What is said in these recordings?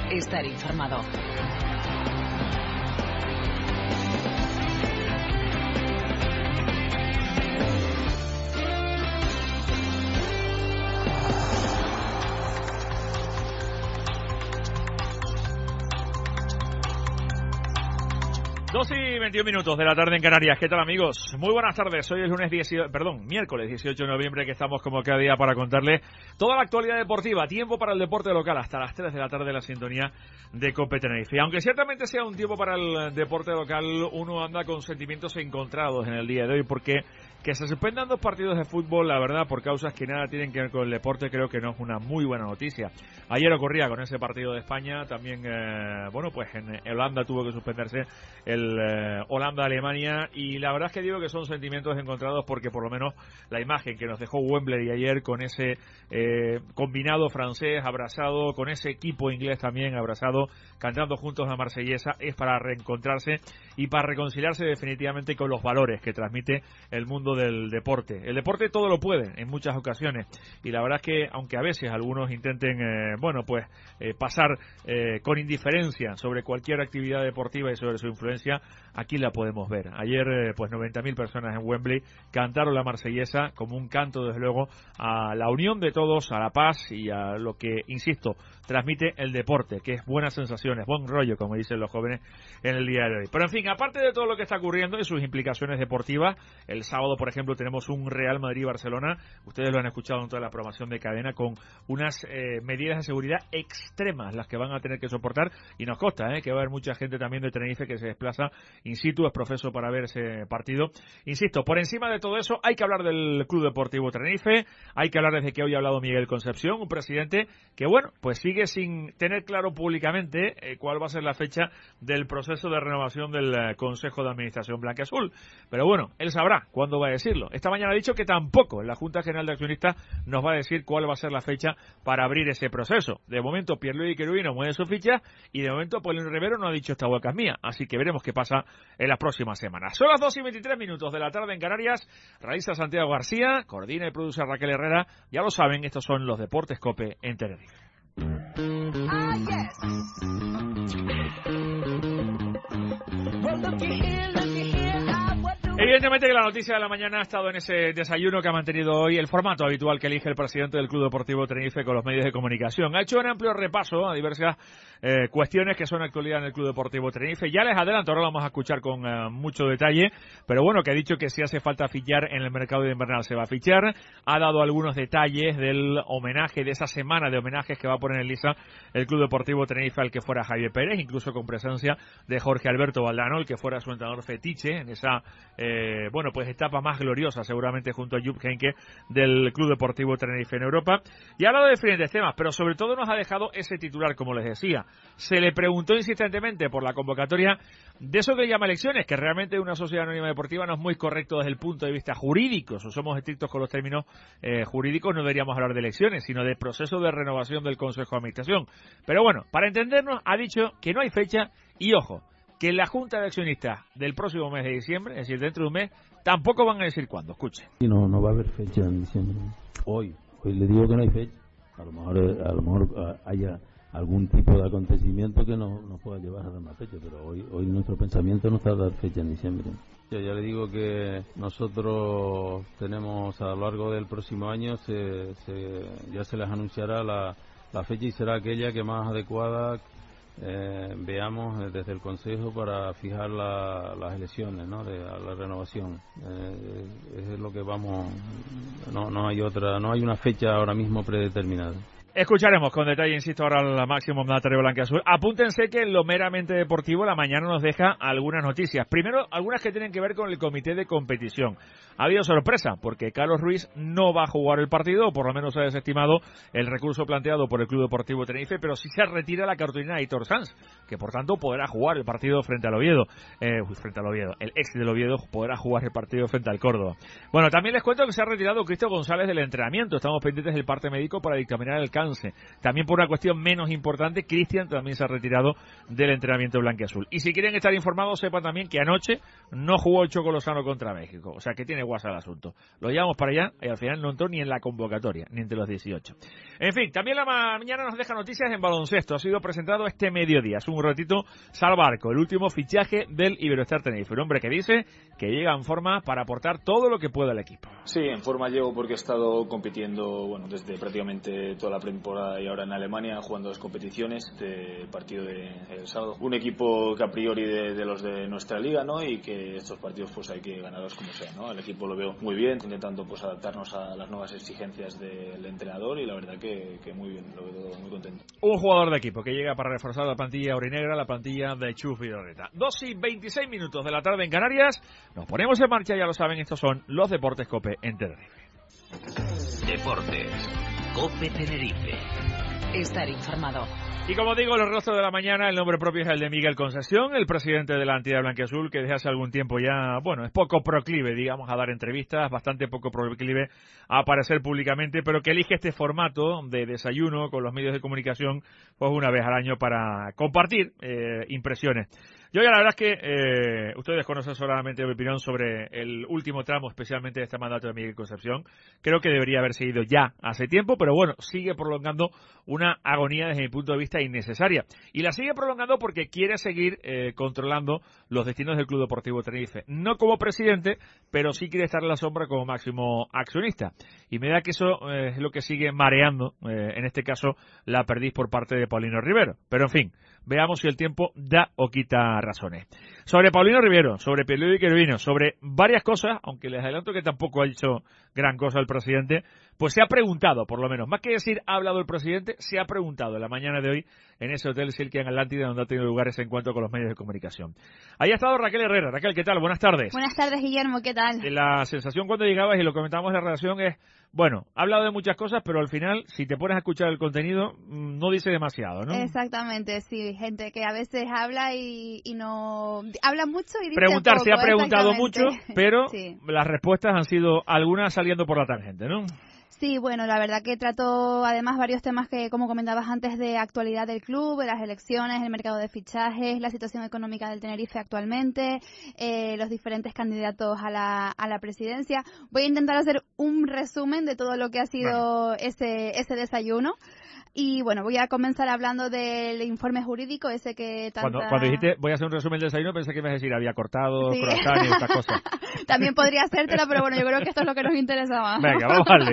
estar informado. Dos y 21 minutos de la tarde en Canarias. ¿Qué tal, amigos? Muy buenas tardes. Hoy es miércoles 18 de noviembre, que estamos como cada día para contarles toda la actualidad deportiva. Tiempo para el deporte local hasta las 3 de la tarde, la sintonía de COPE Tenerife. Aunque ciertamente sea un tiempo para el deporte local, uno anda con sentimientos encontrados en el día de hoy, porque que se suspendan 2 partidos de fútbol, la verdad, por causas que nada tienen que ver con el deporte, creo que no es una muy buena noticia. Ayer ocurría con ese partido de España, también, pues en Holanda tuvo que suspenderse el Holanda-Alemania, y la verdad es que digo que son sentimientos encontrados, porque por lo menos la imagen que nos dejó Wembley ayer con ese combinado francés abrazado, con ese equipo inglés también abrazado, cantando juntos la marsellesa, es para reencontrarse y para reconciliarse definitivamente con los valores que transmite el mundo del deporte. El deporte todo lo puede en muchas ocasiones, y la verdad es que aunque a veces algunos intenten pasar con indiferencia sobre cualquier actividad deportiva y sobre su influencia, aquí la podemos ver. Ayer 90.000 personas en Wembley cantaron la marsellesa como un canto, desde luego, a la unión de todos, a la paz y a lo que, insisto, transmite el deporte, que es buenas sensaciones, buen rollo, como dicen los jóvenes en el día de hoy. Pero en fin, aparte de todo lo que está ocurriendo y sus implicaciones deportivas, el sábado, por ejemplo, tenemos un Real Madrid-Barcelona, ustedes lo han escuchado en toda la programación de cadena, con unas medidas de seguridad extremas las que van a tener que soportar, y nos consta que va a haber mucha gente también de Tenerife que se desplaza in situ, es profeso para ver ese partido. Insisto, por encima de todo eso hay que hablar del Club Deportivo Tenerife, hay que hablar desde que hoy ha hablado Miguel Concepción, un presidente que, pues sigue sin tener claro públicamente cuál va a ser la fecha del proceso de renovación del Consejo de Administración Blanquiazul. Pero bueno, él sabrá cuándo va a decirlo. Esta mañana ha dicho que tampoco en la Junta General de Accionistas nos va a decir cuál va a ser la fecha para abrir ese proceso. De momento, Pierluigi Querubí no mueve su ficha, y de momento Paulino Rivero no ha dicho esta boca es mía. Así que veremos qué pasa en las próximas semanas. Son las 2 y 23 minutos de la tarde en Canarias. Realiza Santiago García, coordina y produce Raquel Herrera. Ya lo saben, estos son los Deportes COPE en Tenerife. Evidentemente que la noticia de la mañana ha estado en ese desayuno que ha mantenido hoy, el formato habitual que elige el presidente del Club Deportivo Tenerife con los medios de comunicación. Ha hecho un amplio repaso a diversas cuestiones que son actualidad en el Club Deportivo Tenerife. Ya les adelanto, ahora lo vamos a escuchar con mucho detalle, pero bueno, que ha dicho que si hace falta fichar en el mercado de invernal se va a fichar. Ha dado algunos detalles del homenaje, de esa semana de homenajes que va a poner en lista el Club Deportivo Tenerife al que fuera Javier Pérez, incluso con presencia de Jorge Alberto Valdano, el que fuera su entrenador fetiche en esa etapa más gloriosa, seguramente junto a Jupp Heynckes, del Club Deportivo Tenerife en Europa. Y ha hablado de diferentes temas, pero sobre todo nos ha dejado ese titular, como les decía. Se le preguntó insistentemente por la convocatoria de eso que llama elecciones, que realmente una sociedad anónima deportiva no es muy correcto desde el punto de vista jurídico. Si somos estrictos con los términos jurídicos, no deberíamos hablar de elecciones, sino de proceso de renovación del Consejo de Administración. Pero bueno, para entendernos, ha dicho que no hay fecha, y ojo, que en la Junta de Accionistas del próximo mes de diciembre, es decir, dentro de un mes, tampoco van a decir cuándo. Escuche. No va a haber fecha en diciembre. Hoy le digo que no hay fecha. A lo mejor haya algún tipo de acontecimiento que nos pueda llevar a dar una fecha, pero hoy nuestro pensamiento no está a dar fecha en diciembre. Ya le digo que nosotros tenemos a lo largo del próximo año, ya se les anunciará la fecha, y será aquella que más adecuada veamos desde el Consejo para fijar las elecciones, ¿no? De la renovación. Es lo que vamos. No hay una fecha ahora mismo predeterminada. Escucharemos con detalle, insisto, ahora al máximo mandatario blanquiazul. Apúntense que en lo meramente deportivo la mañana nos deja algunas noticias. Primero, algunas que tienen que ver con el comité de competición. Ha habido sorpresa, porque Carlos Ruiz no va a jugar el partido, o por lo menos se ha desestimado el recurso planteado por el Club Deportivo Tenerife, pero sí se retira la cartulina de Aitor Sanz, que por tanto podrá jugar el partido frente al Oviedo. El ex del Oviedo podrá jugar el partido frente al Córdoba. Bueno, también les cuento que se ha retirado Cristo González del entrenamiento. Estamos pendientes del parte médico para dictaminar el cambio descanse. También por una cuestión menos importante, Cristian también se ha retirado del entrenamiento blanquiazul. Y si quieren estar informados, sepan también que anoche no jugó el Choco Lozano contra México. O sea que tiene guasa el asunto. Lo llevamos para allá y al final no entró ni en la convocatoria, ni entre los 18. En fin, también la mañana nos deja noticias en baloncesto. Ha sido presentado este mediodía. Hace un ratito Salvarco, el último fichaje del Iberostar Tenerife. Un hombre que dice que llega en forma para aportar todo lo que pueda al equipo. Sí, en forma llego porque he estado compitiendo desde prácticamente toda la pretemporada y ahora en Alemania, jugando 2 competiciones, el partido del sábado. Un equipo que a priori de los de nuestra liga, ¿no? Y que estos partidos pues hay que ganarlos como sea, ¿no? El equipo lo veo muy bien, intentando pues adaptarnos a las nuevas exigencias del entrenador y la verdad que muy bien, lo veo muy contento. Un jugador de equipo que llega para reforzar la plantilla aurinegra, la plantilla de Chus Vidorreta. 2:26 de la tarde en Canarias. Nos ponemos en marcha, ya lo saben, estos son los Deportes COPE en Tenerife. Deportes COPE Tenerife. Estar informado. Y como digo, el rostro de la mañana, el nombre propio es el de Miguel Concesión, el presidente de la entidad blanquiazul, que desde hace algún tiempo ya, es poco proclive, digamos, a dar entrevistas, bastante poco proclive a aparecer públicamente, pero que elige este formato de desayuno con los medios de comunicación, pues una vez al año para compartir impresiones. Yo ya la verdad es que ustedes conocen solamente mi opinión sobre el último tramo, especialmente de este mandato de Miguel Concepción. Creo que debería haberse ido ya hace tiempo, pero bueno, sigue prolongando una agonía desde mi punto de vista innecesaria. Y la sigue prolongando porque quiere seguir controlando los destinos del Club Deportivo Tenerife. No como presidente, pero sí quiere estar en la sombra como máximo accionista. Y me da que eso es lo que sigue mareando, en este caso, la perdiz por parte de Paulino Rivero. Pero en fin, veamos si el tiempo da o quita razones. Sobre Paulino Rivero, sobre Pierluigi Cherubino, sobre varias cosas, aunque les adelanto que tampoco ha hecho gran cosa el presidente, pues se ha preguntado, por lo menos, más que decir ha hablado el presidente, se ha preguntado en la mañana de hoy en ese hotel Silkia en Atlántida donde ha tenido lugar ese encuentro con los medios de comunicación. Ahí ha estado Raquel Herrera. Raquel, ¿qué tal? Buenas tardes. Buenas tardes, Guillermo, ¿qué tal? La sensación cuando llegabas y lo comentábamos en la redacción es, ha hablado de muchas cosas, pero al final, si te pones a escuchar el contenido, no dice demasiado, ¿no? Exactamente, sí, gente que a veces habla y no... Habla mucho y dice Preguntar, poco, se ha preguntado mucho, pero sí. Las respuestas han sido algunas saliendo por la tangente, ¿no? Sí, bueno, la verdad que trató además varios temas que, como comentabas antes, de actualidad del club, de las elecciones, el mercado de fichajes, la situación económica del Tenerife actualmente, los diferentes candidatos a la presidencia. Voy a intentar hacer un resumen de todo lo que ha sido ese desayuno. Y bueno, voy a comenzar hablando del informe jurídico, ese que tanta... Cuando dijiste voy a hacer un resumen del desayuno, pensé que ibas a decir había cortado, sí. croissant y estas cosas. También podría hacértela, pero bueno, yo creo que esto es lo que nos interesa más. Venga, vamos al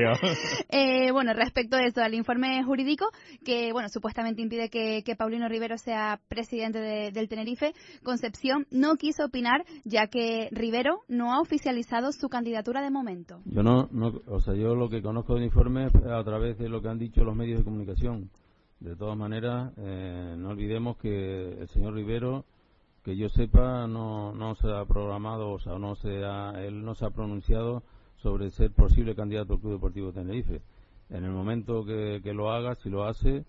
lío. Bueno, respecto a eso, al informe jurídico, que bueno, supuestamente impide que Paulino Rivero sea presidente del Tenerife, Concepción no quiso opinar, ya que Rivero no ha oficializado su candidatura de momento. Yo yo lo que conozco del informe es a través de lo que han dicho los medios de comunicación. De todas maneras, no olvidemos que el señor Rivero, que yo sepa, no se ha programado, él no se ha pronunciado sobre ser posible candidato al Club Deportivo Tenerife. En el momento que lo haga, si lo hace,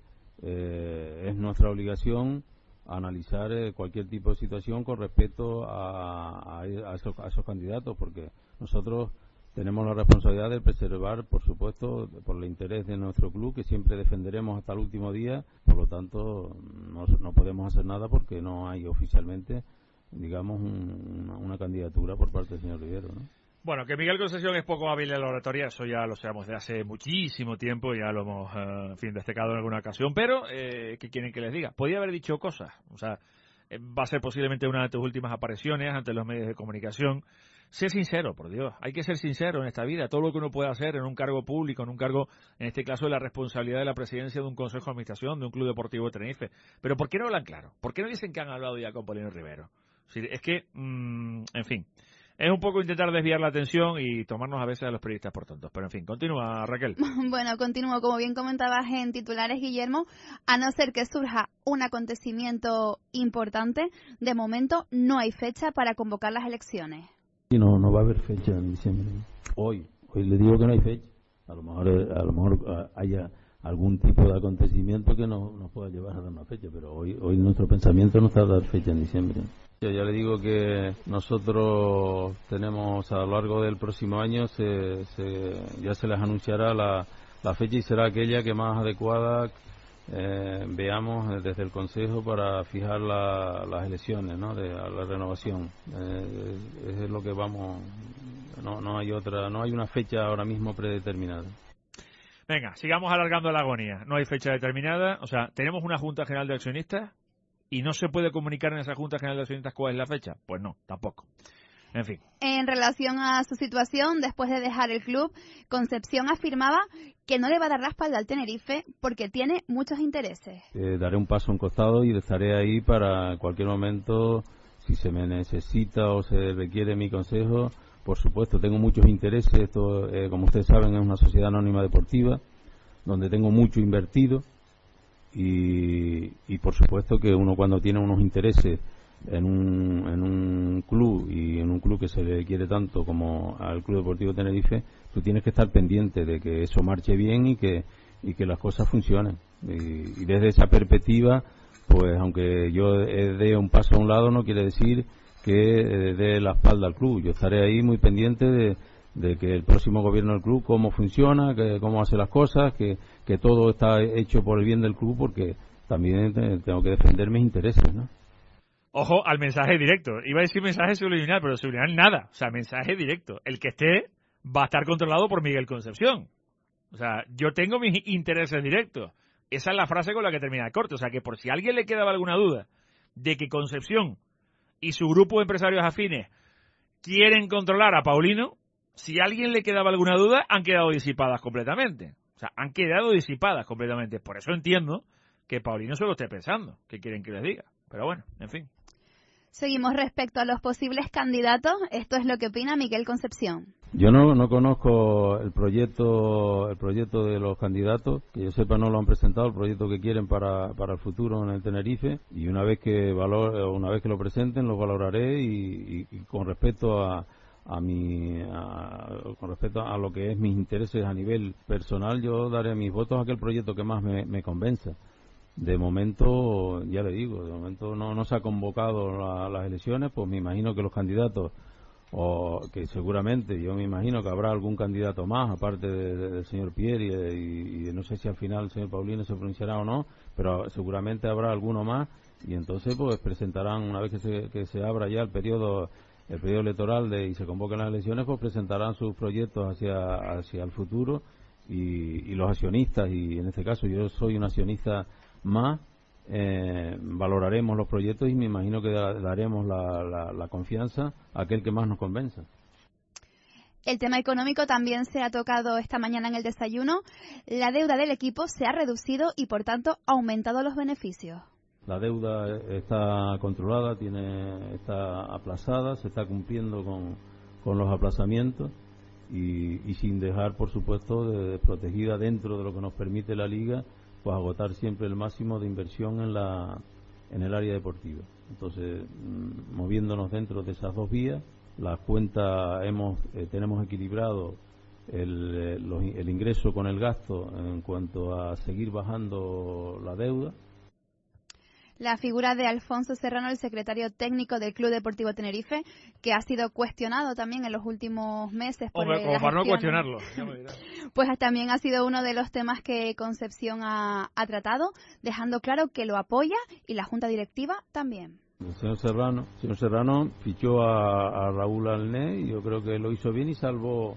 es nuestra obligación analizar cualquier tipo de situación con respecto a esos candidatos, porque nosotros tenemos la responsabilidad de preservar, por supuesto, por el interés de nuestro club, que siempre defenderemos hasta el último día. Por lo tanto, no podemos hacer nada porque no hay oficialmente, digamos, una candidatura por parte del señor Rivero, ¿no? Bueno, que Miguel Concesión es poco hábil en la oratoria, eso ya lo sabemos de hace muchísimo tiempo, ya lo hemos, destacado en alguna ocasión, pero, ¿qué quieren que les diga? Podía haber dicho cosas, va a ser posiblemente una de tus últimas apariciones ante los medios de comunicación. Sé sincero, por Dios, hay que ser sincero en esta vida. Todo lo que uno puede hacer en un cargo público, en un cargo, en este caso, de la responsabilidad de la presidencia de un consejo de administración, de un club deportivo de Tenerife. Pero ¿por qué no hablan claro? ¿Por qué no dicen que han hablado ya con Paulino Rivero? Es que, en fin, es un poco intentar desviar la atención y tomarnos a veces a los periodistas por tontos. Pero en fin, continúa, Raquel. Bueno, continúo. Como bien comentabas en titulares, Guillermo, a no ser que surja un acontecimiento importante, de momento no hay fecha para convocar las elecciones. Y no va a haber fecha en diciembre. Hoy le digo que no hay fecha. A lo mejor haya algún tipo de acontecimiento que nos pueda llevar a dar una fecha, pero hoy nuestro pensamiento no está a dar fecha en diciembre. Yo ya le digo que nosotros tenemos a lo largo del próximo año ya se les anunciará la fecha y será aquella que más adecuada veamos desde el Consejo para fijar las elecciones, ¿no? De la renovación. Es lo que vamos. No hay otra, no hay una fecha ahora mismo predeterminada. Venga, sigamos alargando la agonía. No hay fecha determinada. O sea, tenemos una Junta General de Accionistas y no se puede comunicar en esa Junta General de Accionistas cuál es la fecha. Pues no, tampoco. En fin. En relación a su situación, después de dejar el club, Concepción afirmaba que no le va a dar la espalda al Tenerife porque tiene muchos intereses. Daré un paso a un costado y estaré ahí para cualquier momento, si se me necesita o se requiere mi consejo. Por supuesto, tengo muchos intereses. Esto, como ustedes saben, es una sociedad anónima deportiva donde tengo mucho invertido y por supuesto que uno cuando tiene unos intereses en un club y en un club que se le quiere tanto como al Club Deportivo Tenerife, tú tienes que estar pendiente de que eso marche bien y que las cosas funcionen. Y desde esa perspectiva, pues aunque yo dé un paso a un lado, no quiere decir que dé la espalda al club. Yo estaré ahí muy pendiente de que el próximo gobierno del club, cómo funciona, cómo hace las cosas, que todo está hecho por el bien del club, porque también tengo que defender mis intereses, ¿no? Ojo al mensaje directo. Iba a decir mensaje subliminal, pero subliminal nada. O sea, mensaje directo. El que esté va a estar controlado por Miguel Concepción. O sea, yo tengo mis intereses directos. Esa es la frase con la que termina el corte. O sea, que por si a alguien le quedaba alguna duda de que Concepción y su grupo de empresarios afines quieren controlar a Paulino, si a alguien le quedaba alguna duda, han quedado disipadas completamente. O sea, han quedado disipadas completamente. Por eso entiendo que Paulino se lo esté pensando. ¿Qué quieren que les diga? Pero bueno, en fin. Seguimos respecto a los posibles candidatos. Esto es lo que opina Miguel Concepción. Yo no conozco el proyecto de los candidatos, que yo sepa no lo han presentado, el proyecto que quieren para el futuro en el Tenerife, y una vez que lo presenten lo valoraré y con respecto con respecto a lo que es mis intereses a nivel personal, yo daré mis votos a aquel proyecto que más me convenza. De momento, ya le digo, no se ha convocado las elecciones, pues me imagino que los candidatos, o que seguramente, yo me imagino que habrá algún candidato más, aparte del señor Pierre, y no sé si al final el señor Paulino se pronunciará o no, pero seguramente habrá alguno más, y entonces pues presentarán, una vez que se abra ya el periodo electoral y se convoquen las elecciones, pues presentarán sus proyectos hacia el futuro, y los accionistas, y en este caso yo soy un accionista más, valoraremos los proyectos y me imagino que daremos la confianza a aquel que más nos convenza. El tema económico también se ha tocado esta mañana en el desayuno. La deuda del equipo se ha reducido y por tanto ha aumentado los beneficios. La deuda está controlada, está aplazada, se está cumpliendo con los aplazamientos y sin dejar, por supuesto, protegida dentro de lo que nos permite la Liga, pues agotar siempre el máximo de inversión en el área deportiva. Entonces, moviéndonos dentro de esas dos vías, las cuentas tenemos equilibrado el ingreso con el gasto en cuanto a seguir bajando la deuda. La figura de Alfonso Serrano, el secretario técnico del Club Deportivo Tenerife, que ha sido cuestionado también en los últimos meses. Como para no cuestionarlo. Pues también ha sido uno de los temas que Concepción ha tratado, dejando claro que lo apoya y la Junta Directiva también. El señor Serrano fichó a Raúl Alné y yo creo que lo hizo bien y salvó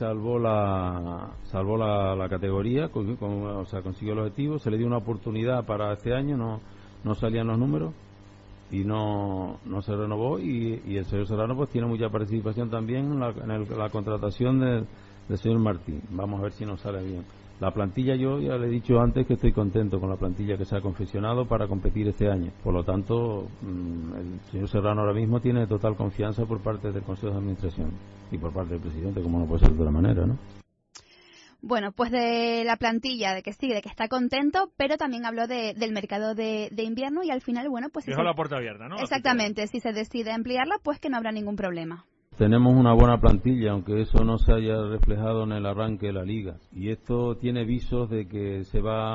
la categoría, o sea, consiguió el objetivo. Se le dio una oportunidad para este año, no salían los números y no se renovó y el señor Serrano pues tiene mucha participación también en la contratación del señor Martín. Vamos a ver si nos sale bien. La plantilla, yo ya le he dicho antes que estoy contento con la plantilla que se ha confeccionado para competir este año. Por lo tanto, el señor Serrano ahora mismo tiene total confianza por parte del Consejo de Administración y por parte del presidente, como no puede ser de otra manera, ¿no? Bueno, pues de la plantilla, de que está contento, pero también habló del mercado de invierno y al final, bueno, pues... Dejó la puerta abierta, ¿no? Exactamente, si se decide ampliarla, pues que no habrá ningún problema. Tenemos una buena plantilla, aunque eso no se haya reflejado en el arranque de la Liga. Y esto tiene visos de que se va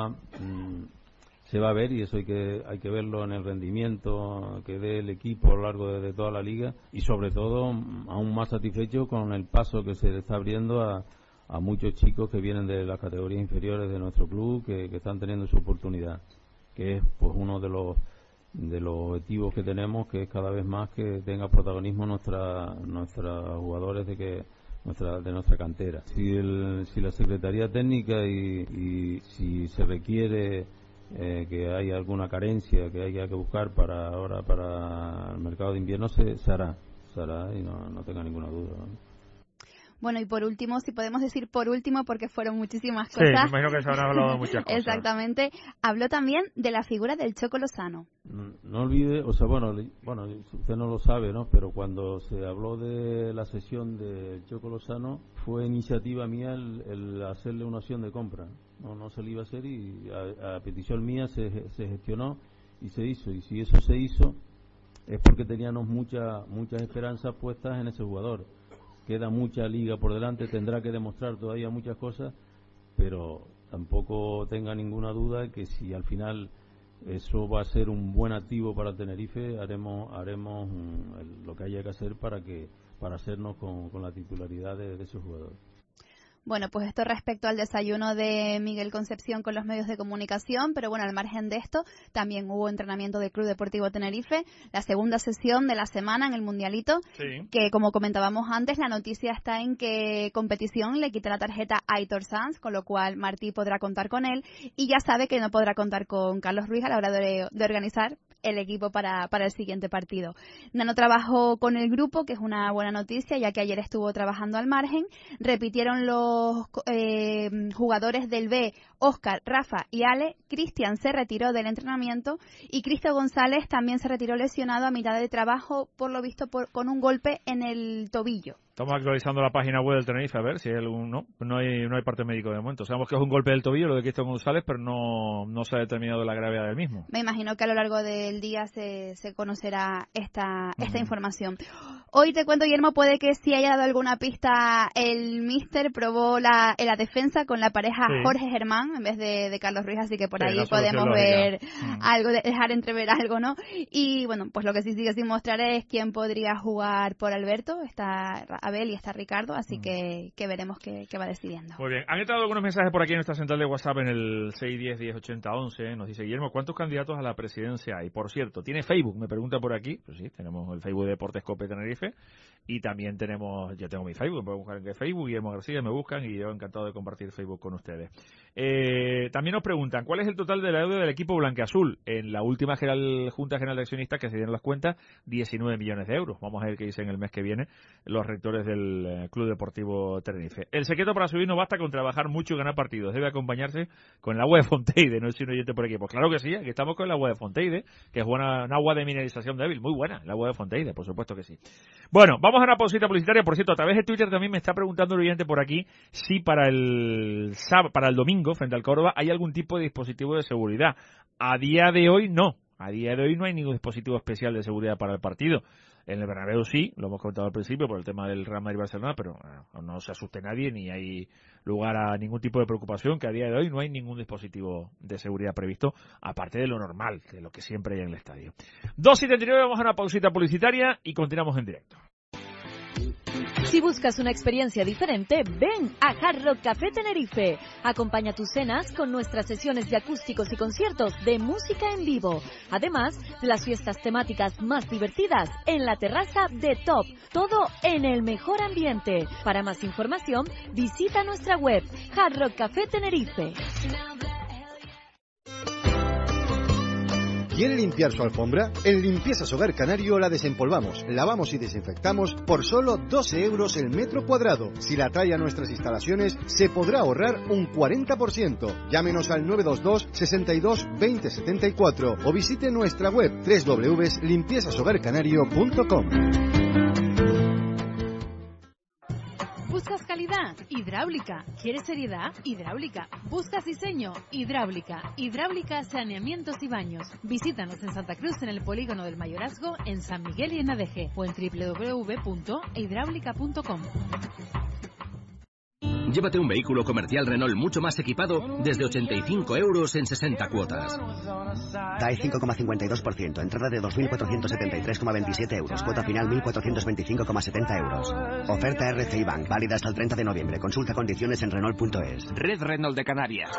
a ver, y eso hay que verlo en el rendimiento que dé el equipo a lo largo de toda la Liga. Y sobre todo, aún más satisfecho con el paso que se está abriendo a muchos chicos que vienen de las categorías inferiores de nuestro club que están teniendo su oportunidad, que es pues uno de los objetivos que tenemos, que es cada vez más que tenga protagonismo nuestros jugadores de nuestra cantera. Si la Secretaría Técnica y si se requiere que haya alguna carencia que haya que buscar para el mercado de invierno, se hará y no tenga ninguna duda, ¿no? Bueno, y por último, si podemos decir por último, porque fueron muchísimas Sí, cosas. me imagino que se habrán hablado de muchas cosas. Exactamente. Habló también de la figura del Choco Lozano. No olvide, o sea, bueno, usted no lo sabe, ¿no? Pero cuando se habló de la sesión del Choco Lozano, fue iniciativa mía el hacerle una opción de compra. No se le iba a hacer y a petición mía se gestionó y se hizo. Y si eso se hizo, es porque teníamos muchas esperanzas puestas en ese jugador. Queda mucha liga por delante, tendrá que demostrar todavía muchas cosas, pero tampoco tenga ninguna duda que si al final eso va a ser un buen activo para Tenerife, haremos lo que haya que hacer para hacernos con la titularidad de ese jugador. Bueno, pues esto respecto al desayuno de Miguel Concepción con los medios de comunicación, pero bueno, al margen de esto, también hubo entrenamiento del Club Deportivo Tenerife, la segunda sesión de la semana en el Mundialito, sí, que como comentábamos antes, la noticia está en que Competición le quita la tarjeta a Aitor Sanz, con lo cual Martí podrá contar con él, y ya sabe que no podrá contar con Carlos Ruiz a la hora de organizar el equipo para el siguiente partido. Nano trabajó con el grupo, que es una buena noticia, ya que ayer estuvo trabajando al margen. Repitieron los jugadores del B, Óscar, Rafa y Ale. Cristian se retiró del entrenamiento y Cristo González también se retiró lesionado a mitad de trabajo, por lo visto con un golpe en el tobillo. Estamos actualizando la página web del Tenerife a ver si hay algún... No hay parte médico de momento. Sabemos que es un golpe del tobillo lo de Cristian González, pero no se ha determinado la gravedad del mismo. Me imagino que a lo largo del día se conocerá esta información. Hoy te cuento, Guillermo, puede que sí haya dado alguna pista. El míster probó la defensa con la pareja Jorge Germán en vez de Carlos Ruiz, así que por ahí podemos ver algo, dejar entrever algo, ¿no? Y bueno, pues lo que sí sigue sin mostrar es quién podría jugar por Alberto. Está Abel y está Ricardo, así que veremos qué va decidiendo. Muy bien, han entrado algunos mensajes por aquí en nuestra central de WhatsApp en el 610-1080-11. Nos dice Guillermo, ¿cuántos candidatos a la presidencia hay? Por cierto, ¿tiene Facebook? Me pregunta por aquí. Pues sí, tenemos el Facebook de Deportes Cope Tenerife y también yo tengo mi Facebook, me pueden buscar en Facebook, Guillermo García, me buscan y yo encantado de compartir Facebook con ustedes. También nos preguntan, ¿cuál es el total de la deuda del equipo blanqueazul? En la última Junta General de Accionistas que se dieron las cuentas, 19 millones de euros. Vamos a ver qué dicen el mes que viene los rectores del Club Deportivo Tenerife. El secreto para subir no basta con trabajar mucho y ganar partidos, debe acompañarse con el agua de Fonteide. No es un oyente por aquí. Pues claro que sí, aquí estamos con el agua de Fonteide, que es buena, un agua de mineralización débil, muy buena, el agua de Fonteide, por supuesto que sí. Bueno, vamos a una pausita publicitaria. Por cierto, a través de Twitter también me está preguntando el oyente por aquí si para el domingo, frente al Córdoba, hay algún tipo de dispositivo de seguridad. A día de hoy no. A día de hoy no hay ningún dispositivo especial de seguridad para el partido. En el Bernabéu sí, lo hemos comentado al principio por el tema del Real Madrid-Barcelona, pero no se asuste nadie ni hay lugar a ningún tipo de preocupación, que a día de hoy no hay ningún dispositivo de seguridad previsto, aparte de lo normal, de lo que siempre hay en el estadio. 2:79, vamos a una pausita publicitaria y continuamos en directo. Si buscas una experiencia diferente, ven a Hard Rock Café Tenerife. Acompaña tus cenas con nuestras sesiones de acústicos y conciertos de música en vivo. Además de las fiestas temáticas más divertidas en la terraza de Top. Todo en el mejor ambiente. Para más información, visita nuestra web Hard Rock Café Tenerife. ¿Quiere limpiar su alfombra? En Limpiezas Hogar Canario la desempolvamos, lavamos y desinfectamos por solo 12 euros el metro cuadrado. Si la trae a nuestras instalaciones, se podrá ahorrar un 40%. Llámenos al 922 62 20 74 o visite nuestra web www.limpiezashogarcanario.com. ¿Buscas calidad? Hidráulica. ¿Quieres seriedad? Hidráulica. ¿Buscas diseño? Hidráulica. Hidráulica, saneamientos y baños. Visítanos en Santa Cruz, en el Polígono del Mayorazgo, en San Miguel y en Adeje, o en www.hidráulica.com. Llévate un vehículo comercial Renault mucho más equipado desde 85 euros en 60 cuotas. DAE 5,52%, entrada de 2.473,27 euros, cuota final 1.425,70 euros. Oferta RCI Bank, válida hasta el 30 de noviembre. Consulta condiciones en Renault.es. Red Renault de Canarias.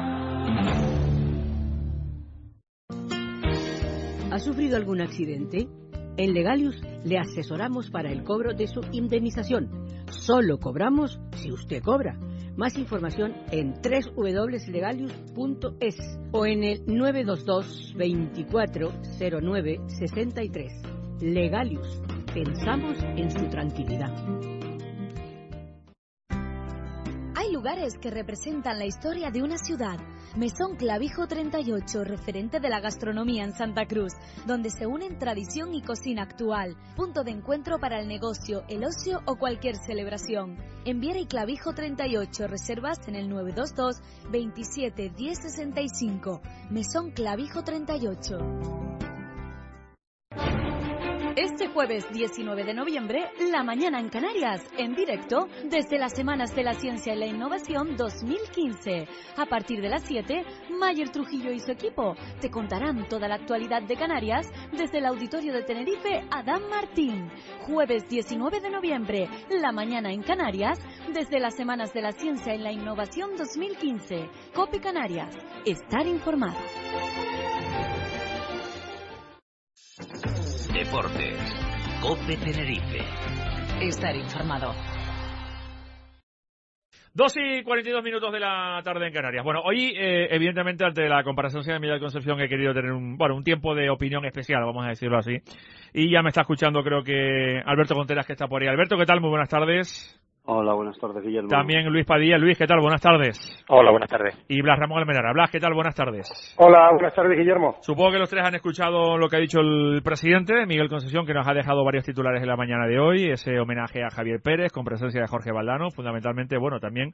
¿Ha sufrido algún accidente? En Legalius le asesoramos para el cobro de su indemnización. Solo cobramos si usted cobra. Más información en www.legalius.es o en el 922 24 09 63. Legalius. Pensamos en su tranquilidad. Hay lugares que representan la historia de una ciudad. Mesón Clavijo 38, referente de la gastronomía en Santa Cruz, donde se unen tradición y cocina actual, punto de encuentro para el negocio, el ocio o cualquier celebración. En Viera y Clavijo 38, reservas en el 922 27 10 65. Mesón Clavijo 38. Este jueves 19 de noviembre, La Mañana en Canarias, en directo desde las Semanas de la Ciencia y la Innovación 2015. A partir de las 7, Mayer Trujillo y su equipo te contarán toda la actualidad de Canarias desde el Auditorio de Tenerife Adán Martín. Jueves 19 de noviembre, La Mañana en Canarias, desde las Semanas de la Ciencia y la Innovación 2015. COPE Canarias. Estar informado. Deportes. COPE Tenerife. Estar informado. 2:42 de la tarde en Canarias. Bueno, hoy, evidentemente, ante la comparación de Miguel Concepción, he querido tener un tiempo de opinión especial, vamos a decirlo así. Y ya me está escuchando, creo que Alberto Conteras, que está por ahí. Alberto, ¿qué tal? Muy buenas tardes. Hola, buenas tardes, Guillermo. También Luis Padilla. Luis, ¿qué tal? Buenas tardes. Hola, buenas tardes. Y Blas Ramón Almenara. Blas, ¿qué tal? Buenas tardes. Hola, buenas tardes, Guillermo. Supongo que los tres han escuchado lo que ha dicho el presidente, Miguel Concepción, que nos ha dejado varios titulares en la mañana de hoy, ese homenaje a Javier Pérez con presencia de Jorge Valdano, fundamentalmente, también,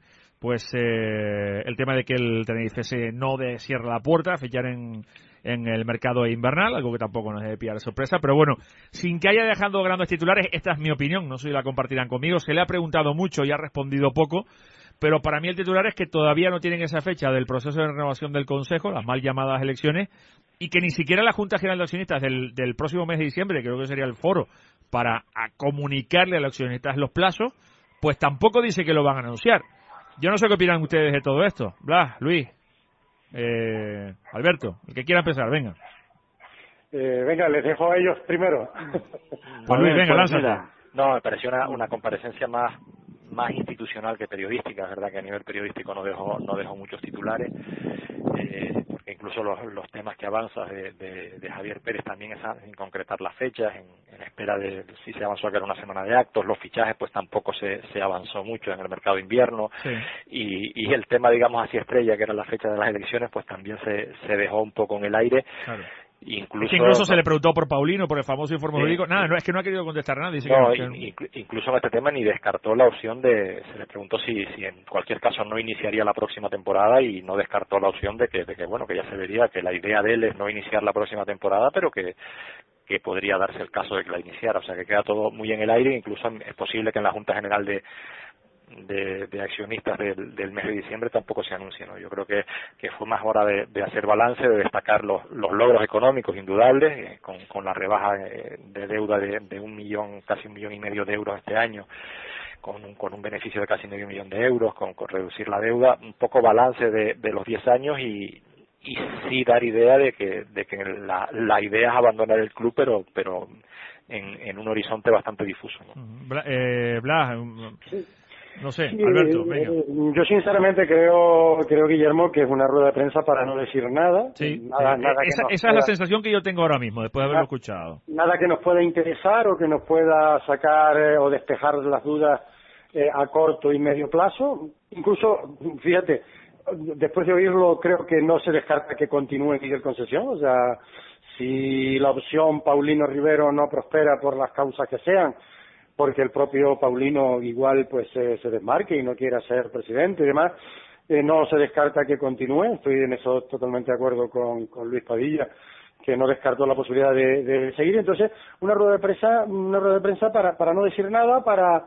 el tema de que el Tenerife no cierra la puerta a fichar en el mercado invernal, algo que tampoco nos debe pillar de sorpresa, pero sin que haya dejado grandes titulares, esta es mi opinión, no sé si la compartirán conmigo, se le ha preguntado mucho y ha respondido poco, pero para mí el titular es que todavía no tienen esa fecha del proceso de renovación del Consejo, las mal llamadas elecciones, y que ni siquiera la Junta General de Accionistas del próximo mes de diciembre, creo que sería el foro para comunicarle a los accionistas los plazos, pues tampoco dice que lo van a anunciar. Yo no sé qué opinan ustedes de todo esto. Blas, Luis, Alberto, el que quiera empezar, venga. Venga, les dejo a ellos primero. Pues Luis, venga, lánzate. No, me pareció una comparecencia más institucional que periodística. Es verdad que a nivel periodístico no dejó muchos titulares, porque incluso los temas que avanzas de Javier Pérez también es en concretar las fechas, en espera de si se avanzó a que era una semana de actos, los fichajes pues tampoco se avanzó mucho en el mercado de invierno, sí. y el tema, digamos, así estrella, que era la fecha de las elecciones, pues también se dejó un poco en el aire. Claro. Incluso se le preguntó por Paulino, por el famoso informe jurídico. Nada, es que no ha querido contestar nada. Dice incluso en este tema ni descartó la opción se le preguntó si en cualquier caso no iniciaría la próxima temporada, y no descartó la opción de que ya se vería que la idea de él es no iniciar la próxima temporada, pero que podría darse el caso de que la iniciara. O sea, que queda todo muy en el aire. Incluso es posible que en la Junta General de accionistas del mes de diciembre tampoco se anuncie, ¿no? Yo creo que fue más hora de hacer balance, de destacar los logros económicos indudables, con la rebaja de deuda de casi 1,5 millones de euros este año, con un beneficio de casi medio millón de euros, con reducir la deuda, un poco balance de los 10 años y sí dar idea de que la idea es abandonar el club, pero en un horizonte bastante difuso, ¿no? Blas, sí. No sé, Alberto, venga. Yo sinceramente creo, Guillermo, que es una rueda de prensa para no decir nada. Sí, esa es la sensación que yo tengo ahora mismo, después de haberlo escuchado. Nada que nos pueda interesar o que nos pueda sacar o despejar las dudas a corto y medio plazo. Incluso, fíjate, después de oírlo, creo que no se descarta que continúe Miguel Concepción. O sea, si la opción Paulino Rivero no prospera por las causas que sean, porque el propio Paulino igual pues se desmarque y no quiera ser presidente y demás, no se descarta que continúe. Estoy en eso totalmente de acuerdo con Luis Padilla, que no descartó la posibilidad de seguir. Entonces, una rueda de prensa para no decir nada, para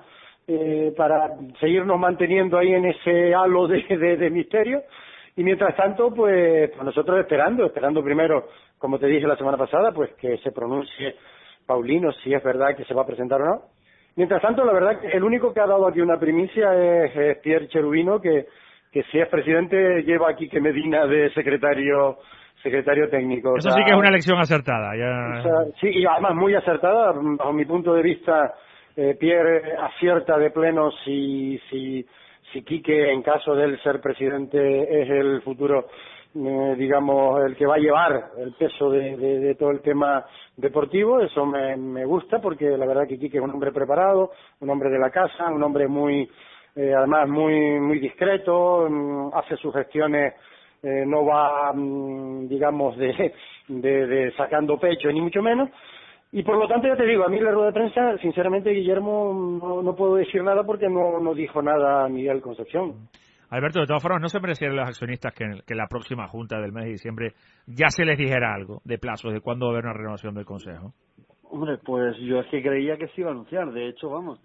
para seguirnos manteniendo ahí en ese halo de misterio. Y mientras tanto, pues nosotros esperando primero, como te dije la semana pasada, pues que se pronuncie Paulino si es verdad que se va a presentar o no. Mientras tanto, la verdad que el único que ha dado aquí una primicia es Pierre Cherubino, que si es presidente lleva a Quique Medina de secretario técnico. Eso sí que es una elección acertada. Ya... O sea, sí, y además muy acertada, bajo mi punto de vista. Pierre acierta de pleno si Quique, en caso de él ser presidente, es el futuro, digamos, el que va a llevar el peso de todo el tema deportivo. Eso me gusta, porque la verdad que Quique es un hombre preparado, un hombre de la casa, un hombre además muy discreto, hace sus gestiones, no va, digamos, de sacando pecho, ni mucho menos. Y por lo tanto, ya te digo, a mí la rueda de prensa, sinceramente, Guillermo, no puedo decir nada porque no dijo nada Miguel Concepción. Alberto, de todas formas, ¿no se merecieron los accionistas que la próxima junta del mes de diciembre ya se les dijera algo de plazos, de cuándo va a haber una renovación del Consejo? Hombre, pues yo es que creía que se iba a anunciar. De hecho, vamos,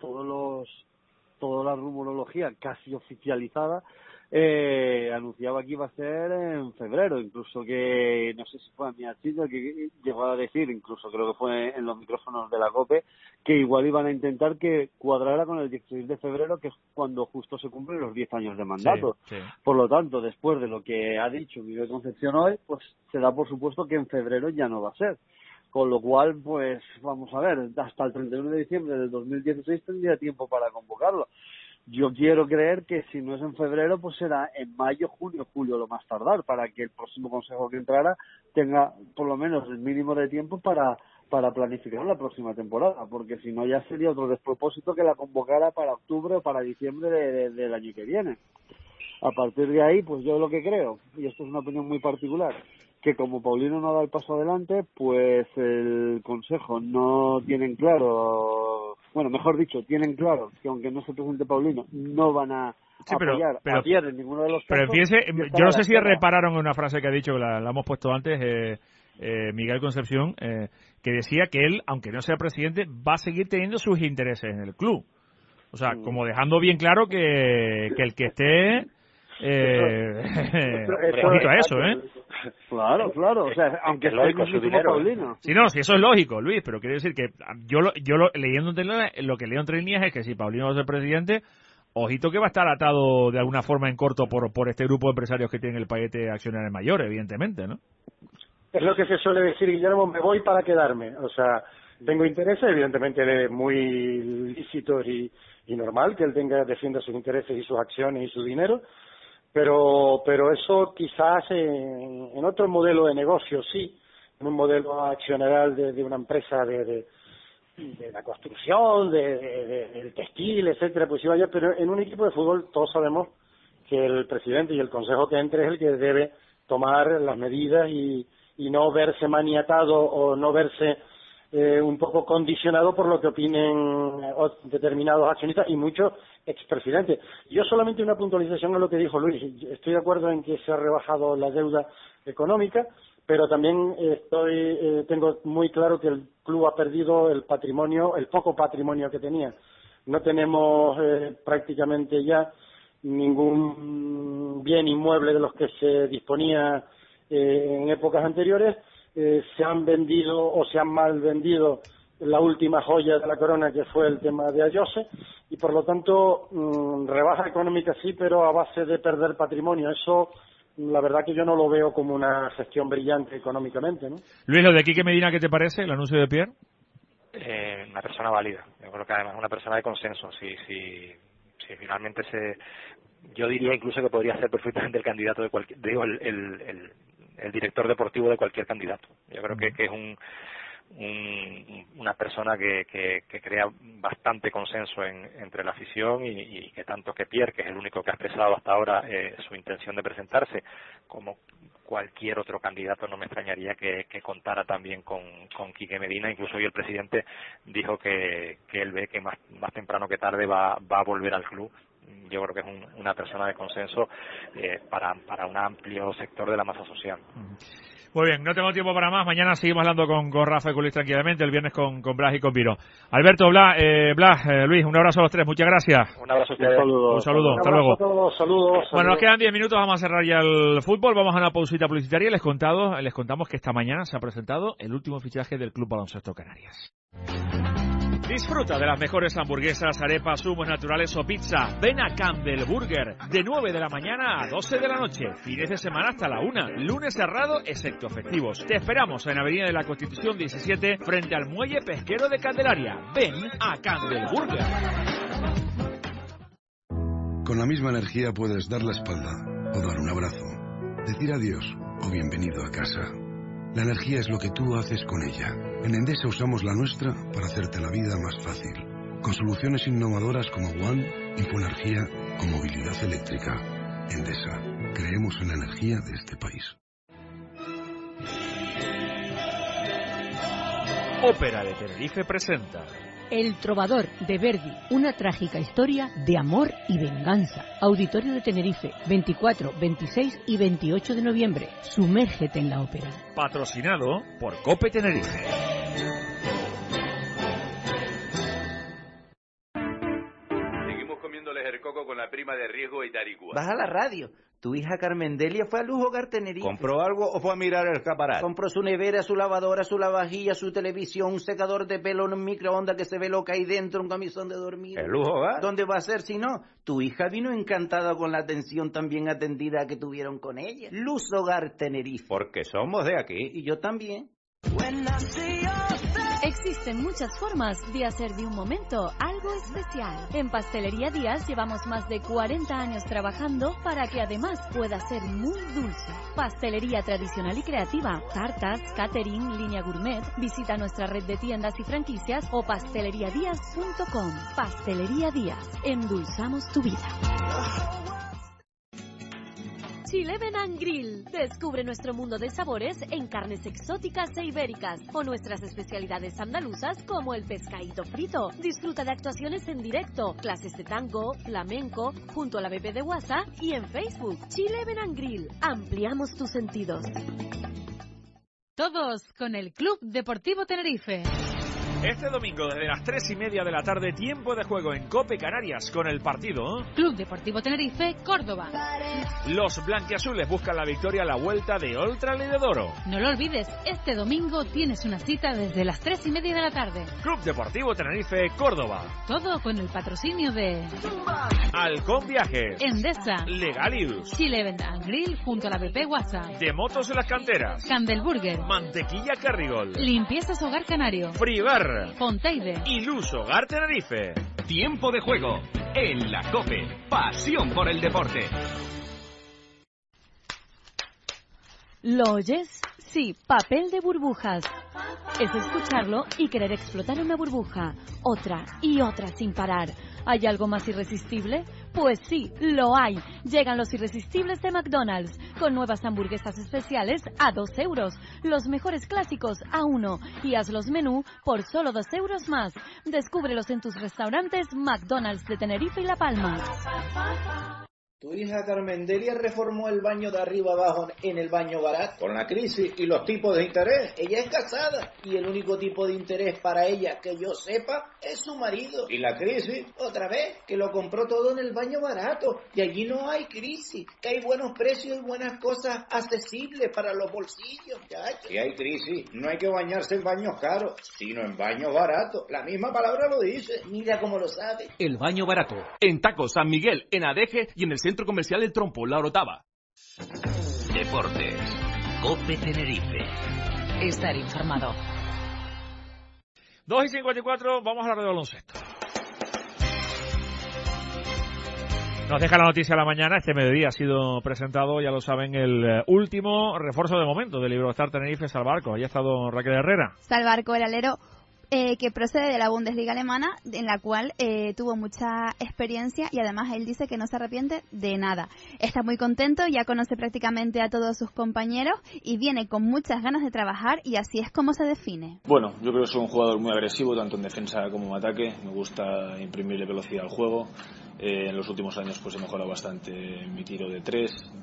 toda la rumorología casi oficializada anunciaba que iba a ser en febrero, incluso que no sé si fue a mi archivo que llegó a decir, incluso creo que fue en los micrófonos de la COPE, que igual iban a intentar que cuadrara con el 16 de febrero, que es cuando justo se cumplen los 10 años de mandato. Sí. Por lo tanto, después de lo que ha dicho Miguel Concepción hoy, pues se da por supuesto que en febrero ya no va a ser. Con lo cual, pues vamos a ver, hasta el 31 de diciembre del 2016 tendría tiempo para convocarlo. Yo quiero creer que si no es en febrero, pues será en mayo, junio, julio lo más tardar, para que el próximo consejo que entrara tenga por lo menos el mínimo de tiempo para planificar la próxima temporada, porque si no ya sería otro despropósito que la convocara para octubre o para diciembre del año que viene. A partir de ahí, pues yo lo que creo, y esto es una opinión muy particular, que como Paulino no da el paso adelante, pues el Consejo no tienen claro, bueno, mejor dicho, tienen claro que aunque no se presente Paulino, no van a apoyar a Pierre en ninguno de los casos. Pero fíjese, yo no sé si repararon en una frase que ha dicho, la hemos puesto antes, Miguel Concepción, que decía que él, aunque no sea presidente, va a seguir teniendo sus intereses en el club. O sea, como dejando bien claro que el que esté... ojito a eso, Claro, o sea, aunque es lógico su dinero. Paulino. Sí, no, si eso es lógico, Luis, pero quiero decir que yo leyendo lo que leo entre líneas es que si Paulino va a ser presidente, ojito que va a estar atado de alguna forma en corto por este grupo de empresarios que tienen el paquete de accionarios mayores, evidentemente, ¿no? Es lo que se suele decir, Guillermo, me voy para quedarme. O sea, tengo intereses, evidentemente es muy lícito y normal que él defienda sus intereses y sus acciones y su dinero, pero eso quizás en otro modelo de negocio sí, en un modelo accionarial de una empresa de la construcción, del textil, etcétera, pues sí vaya, pero en un equipo de fútbol todos sabemos que el presidente y el consejo que entre es el que debe tomar las medidas y no verse maniatado o no verse un poco condicionado por lo que opinen determinados accionistas y muchos expresidentes. Yo solamente una puntualización a lo que dijo Luis. Estoy de acuerdo en que se ha rebajado la deuda económica, pero también tengo muy claro que el club ha perdido el poco patrimonio que tenía. No tenemos prácticamente ya ningún bien inmueble de los que se disponía en épocas anteriores. Se han vendido o se han mal vendido la última joya de la corona, que fue el tema de Ayose, y por lo tanto rebaja económica sí, pero a base de perder patrimonio. Eso la verdad que yo no lo veo como una gestión brillante económicamente, ¿no? Luis, lo de Quique Medina, ¿qué te parece el anuncio de Pierre? Una persona válida. Yo creo que además es una persona de consenso. Si finalmente yo diría incluso que podría ser perfectamente el candidato de cualquier, el director deportivo de cualquier candidato. Yo creo que es una persona que crea bastante consenso entre la afición y que tanto que Pierre, que es el único que ha expresado hasta ahora su intención de presentarse, como cualquier otro candidato, no me extrañaría que contara también con Quique Medina. Incluso hoy el presidente dijo que él ve que más temprano que tarde va a volver al club. Yo creo que es una persona de consenso para un amplio sector de la masa social. Muy bien, no tengo tiempo para más. Mañana seguimos hablando con Rafa y con Luis tranquilamente. El viernes con Blas y con Piro. Alberto, Blas, Luis, un abrazo a los tres. Muchas gracias. Un abrazo a ustedes. Un saludo. Hasta luego. Saludos. Bueno, nos quedan 10 minutos. Vamos a cerrar ya el fútbol. Vamos a una pausita publicitaria. Les contamos que esta mañana se ha presentado el último fichaje del Club Baloncesto Canarias. Disfruta de las mejores hamburguesas, arepas, zumos naturales o pizza. Ven a Campbell Burger de 9 de la mañana a 12 de la noche. Fines de semana hasta la 1. Lunes cerrado, excepto festivos. Te esperamos en Avenida de la Constitución 17, frente al Muelle Pesquero de Candelaria. Ven a Campbell Burger. Con la misma energía puedes dar la espalda o dar un abrazo, decir adiós o bienvenido a casa. La energía es lo que tú haces con ella. En Endesa usamos la nuestra para hacerte la vida más fácil. Con soluciones innovadoras como One, Infoenergía o movilidad eléctrica. Endesa, creemos en la energía de este país. Ópera de Tenerife presenta El Trovador de Verdi, una trágica historia de amor y venganza. Auditorio de Tenerife, 24, 26 y 28 de noviembre. Sumérgete en la ópera. Patrocinado por Cope Tenerife. Seguimos comiéndoles el coco con la prima de riesgo Itaricua. Baja la radio. Tu hija Carmendelia fue a Luz Hogar Tenerife. ¿Compró algo o fue a mirar el escaparate? Compró su nevera, su lavadora, su lavavajilla, su televisión, un secador de pelo, un microondas que se ve lo que hay dentro, un camisón de dormir. ¿El Luz Hogar? ¿Dónde va a ser si no? Tu hija vino encantada con la atención tan bien atendida que tuvieron con ella. Luz Hogar Tenerife. Porque somos de aquí. Y yo también. Existen muchas formas de hacer de un momento algo especial. En Pastelería Díaz llevamos más de 40 años trabajando para que además pueda ser muy dulce. Pastelería tradicional y creativa, tartas, catering, línea gourmet. Visita nuestra red de tiendas y franquicias o pasteleriadíaz.com. Pastelería Díaz, endulzamos tu vida. Chileven and Grill. Descubre nuestro mundo de sabores en carnes exóticas e ibéricas o nuestras especialidades andaluzas como el pescadito frito. Disfruta de actuaciones en directo, clases de tango, flamenco, junto a la BP de WhatsApp y en Facebook. Chileven and Grill. Ampliamos tus sentidos. Todos con el Club Deportivo Tenerife. Este domingo desde las 3:30 de la tarde, tiempo de juego en Cope Canarias con el partido Club Deportivo Tenerife, Córdoba. Los blanquiazules buscan la victoria a la vuelta de Oltra Lededoro. No lo olvides, este domingo tienes una cita desde las 3:30 de la tarde. Club Deportivo Tenerife, Córdoba. Todo con el patrocinio de Halcón Viajes, Endesa, Legalius, Chile and Grill junto a la BP WhatsApp, De Motos en las Canteras, Campbell Burger, Mantequilla Carrigol, Limpiezas Hogar Canario, Fribar Fonteide y Luz Hogar Tenerife. Tiempo de juego en la COPE. Pasión por el deporte. ¿Lo oyes? Sí, papel de burbujas. Es escucharlo y querer explotar una burbuja, otra y otra sin parar. ¿Hay algo más irresistible? Pues sí, lo hay. Llegan los irresistibles de McDonald's, con nuevas hamburguesas especiales a 2 euros, los mejores clásicos a 1, y haz los menú por solo 2 euros más. Descúbrelos en tus restaurantes McDonald's de Tenerife y La Palma. Tu hija Carmendelia reformó el baño de arriba abajo en el baño barato. Con la crisis y los tipos de interés. Ella es casada y el único tipo de interés para ella que yo sepa es su marido. ¿Y la crisis? Otra vez, que lo compró todo en el baño barato y allí no hay crisis, que hay buenos precios y buenas cosas accesibles para los bolsillos. Si hay crisis, no hay que bañarse en baños caros, sino en baños baratos. La misma palabra lo dice. Mira cómo lo sabe. El baño barato. En Taco San Miguel, en Adeje y en el Centro Comercial El Trompo, La Orotava. Deportes. Cope Tenerife. Estar informado. 2:54, vamos a hablar de baloncesto. Nos deja la noticia a la mañana. Este mediodía ha sido presentado, ya lo saben, el último refuerzo de momento del Iberostar Tenerife, Salvarco. Ahí ha estado Raquel Herrera. Salvarco, el alero que procede de la Bundesliga alemana, en la cual tuvo mucha experiencia y además él dice que no se arrepiente de nada. Está muy contento, ya conoce prácticamente a todos sus compañeros y viene con muchas ganas de trabajar, y así es como se define. Bueno, yo creo que soy un jugador muy agresivo, tanto en defensa como en ataque. Me gusta imprimirle velocidad al juego. En los últimos años pues he mejorado bastante mi tiro de 3.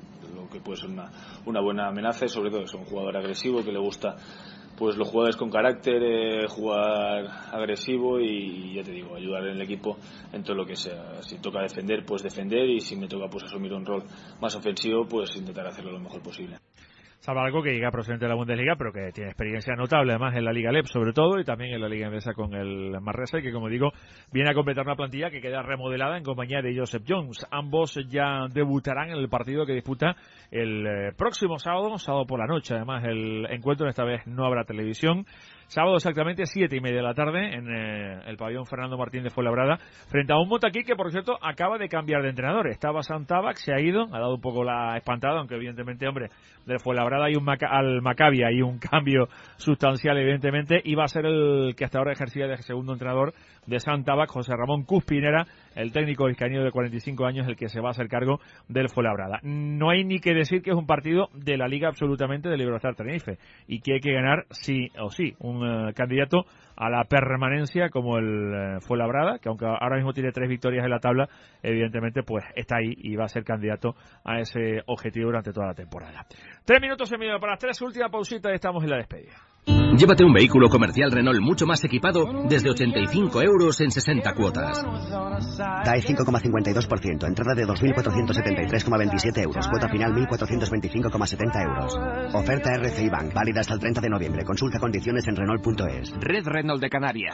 que puede ser una buena amenaza, y sobre todo es un jugador agresivo que le gusta pues los jugadores con carácter, jugar agresivo y ya te digo, ayudar en el equipo en todo lo que sea. Si toca defender, pues defender, y si me toca pues asumir un rol más ofensivo, pues intentar hacerlo lo mejor posible. Salvargo, que llega procedente de la Bundesliga, pero que tiene experiencia notable además en la Liga LEP sobre todo, y también en la Liga Endesa con el Manresa, y que, como digo, viene a completar una plantilla que queda remodelada en compañía de Joseph Jones. Ambos ya debutarán en el partido que disputa el próximo sábado por la noche. Además, el encuentro esta vez no habrá televisión. Sábado exactamente 7:30 de la tarde en el pabellón Fernando Martín de Fuenlabrada, frente a un Motaquí que, por cierto, acaba de cambiar de entrenador. Estaba Santabac, se ha ido, ha dado un poco la espantada, aunque evidentemente, hombre, del Fuenlabrada hay al Maccabi hay un cambio sustancial, evidentemente, y va a ser el que hasta ahora ejercía de segundo entrenador de Santabac, José Ramón Cuspinera, el técnico vizcaíno de 45 años, el que se va a hacer cargo del Fuenlabrada. No hay ni que decir que es un partido de la Liga absolutamente del Iberostar Tenerife, y que hay que ganar sí o sí. Un candidato a la permanencia como el Fuenlabrada, que aunque ahora mismo tiene 3 victorias en la tabla, evidentemente pues está ahí y va a ser candidato a ese objetivo durante toda la temporada. 3 minutos y medio para las 3, última pausita y estamos en la despedida. Llévate un vehículo comercial Renault mucho más equipado desde 85 euros en 60 cuotas. TAE 5,52%, entrada de 2.473,27 euros, cuota final 1.425,70 euros. Oferta RCI Bank, válida hasta el 30 de noviembre. Consulta condiciones en Renault.es. Red Renault de Canarias.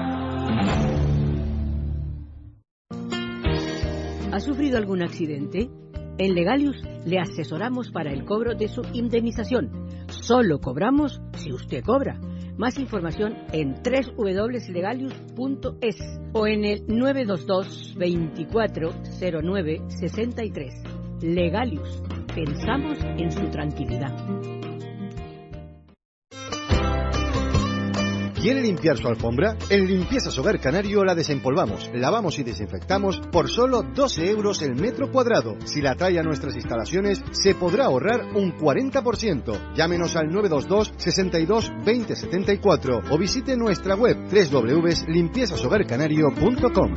¿Ha sufrido algún accidente? En Legalius le asesoramos para el cobro de su indemnización. Solo cobramos si usted cobra. Más información en www.legalius.es o en el 922 24 09 63. Legalius. Pensamos en su tranquilidad. ¿Quiere limpiar su alfombra? En Limpiezas Hogar Canario la desempolvamos, lavamos y desinfectamos por solo 12 euros el metro cuadrado. Si la trae a nuestras instalaciones, se podrá ahorrar un 40%. Llámenos al 922 62 20 74 o visite nuestra web www.limpiezashogarcanario.com.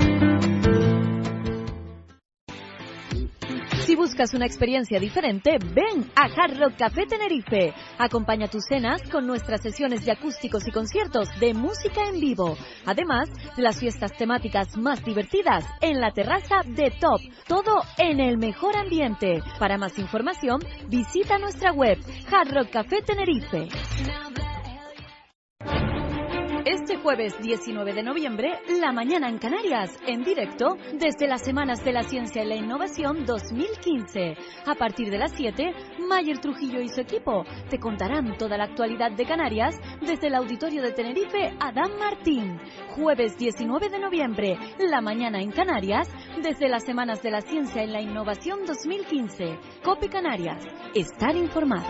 Si buscas una experiencia diferente, ven a Hard Rock Café Tenerife. Acompaña tus cenas con nuestras sesiones de acústicos y conciertos de música en vivo. Además de las fiestas temáticas más divertidas en la terraza de Top. Todo en el mejor ambiente. Para más información, visita nuestra web Hard Rock Café Tenerife. Este jueves 19 de noviembre, La Mañana en Canarias, en directo desde las Semanas de la Ciencia y la Innovación 2015. A partir de las 7, Mayer Trujillo y su equipo te contarán toda la actualidad de Canarias desde el Auditorio de Tenerife Adán Martín. Jueves 19 de noviembre, La Mañana en Canarias, desde las Semanas de la Ciencia y la Innovación 2015. COPE Canarias. Estar informado.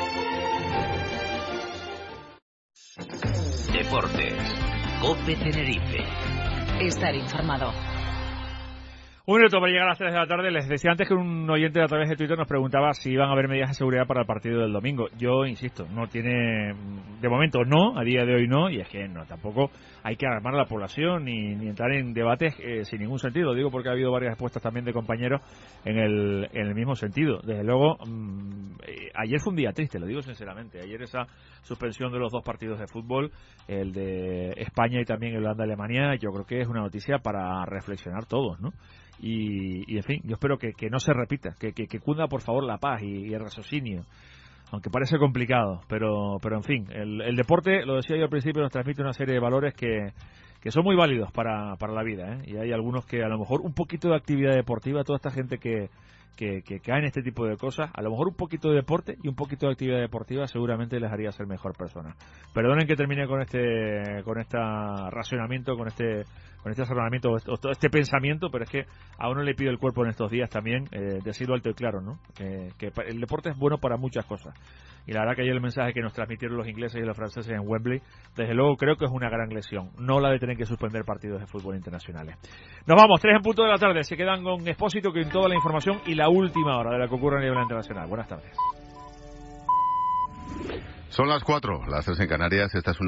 Deportes. COPE Tenerife. Estar informado. Un minuto para llegar a las 3 de la tarde. Les decía antes que un oyente a través de Twitter nos preguntaba si iban a haber medidas de seguridad para el partido del domingo. Yo insisto, no tiene, de momento no, a día de hoy no, y es que no, tampoco hay que alarmar a la población ni entrar en debates sin ningún sentido. Lo digo porque ha habido varias respuestas también de compañeros en el mismo sentido. Desde luego, ayer fue un día triste, lo digo sinceramente. Ayer esa suspensión de los 2 partidos de fútbol, el de España y también el Holanda-Alemania, yo creo que es una noticia para reflexionar todos, ¿no? Y en fin, yo espero que no se repita, que cunda por favor la paz y el raciocinio, aunque parece complicado, pero en fin, el deporte, lo decía yo al principio, nos transmite una serie de valores que son muy válidos para la vida, ¿eh? Y hay algunos que a lo mejor un poquito de actividad deportiva, toda esta gente que cae en este tipo de cosas, a lo mejor un poquito de deporte y un poquito de actividad deportiva seguramente les haría ser mejor persona. Perdonen que termine con este racionamiento, con este razonamiento, este pensamiento, pero es que a uno le pide el cuerpo en estos días también decirlo alto y claro, ¿no? Que el deporte es bueno para muchas cosas. Y la verdad que ayer el mensaje que nos transmitieron los ingleses y los franceses en Wembley, desde luego creo que es una gran lección, no la de tener que suspender partidos de fútbol internacionales. Nos vamos, 3 en punto de la tarde, se quedan con Expósito con toda la información y la última hora de la que ocurre a nivel internacional. Buenas tardes. Son las 4, las 3 en Canarias, esta es una